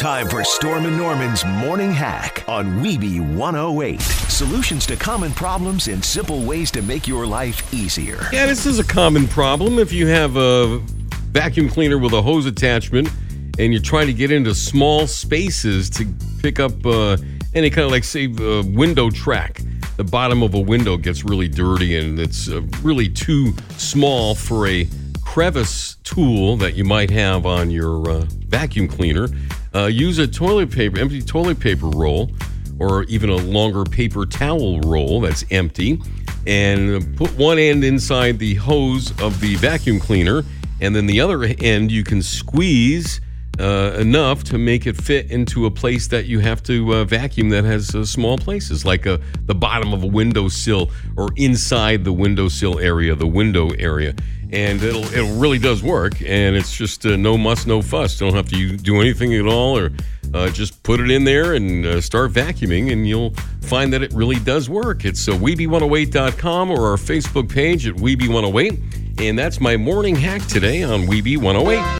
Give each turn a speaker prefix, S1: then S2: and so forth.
S1: Time for Storm and Norman's Morning Hack on Weeby 108. Solutions to common problems and simple ways to make your life easier.
S2: Yeah, this is a common problem. If you have a vacuum cleaner with a hose attachment and you're trying to get into small spaces to pick up any kind of, like, say, window track. The bottom of a window gets really dirty and it's really too small for a crevice tool that you might have on your vacuum cleaner. Use a empty toilet paper roll, or even a longer paper towel roll that's empty, and put one end inside the hose of the vacuum cleaner, and then the other end you can squeeze enough to make it fit into a place that you have to vacuum that has small places, like the bottom of a windowsill or inside the windowsill area, the window area. And it really does work, and it's just no muss, no fuss. Don't have to do anything at all, or just put it in there and start vacuuming, and you'll find that it really does work. It's Weeby108.com or our Facebook page at Weeby108, and that's my morning hack today on Weeby 108.